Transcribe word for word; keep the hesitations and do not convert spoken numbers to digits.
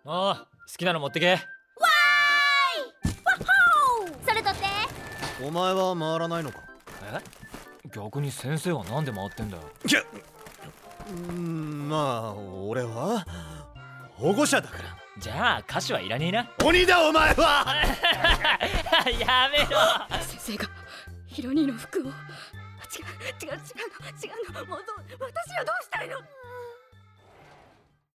ああ、好きなの持ってけ。 わーい、わっほー、それ取って。 お前は回らないのか。 え、逆に先生はなんで回ってんだよ。 いや、うーん、まあ俺は保護者だから。 じゃあ歌詞はいらねえな。 鬼だお前はやめろ。 先生がヒロ兄の服を。違う違う違うの違うの、もうどう、私はどうしたいの。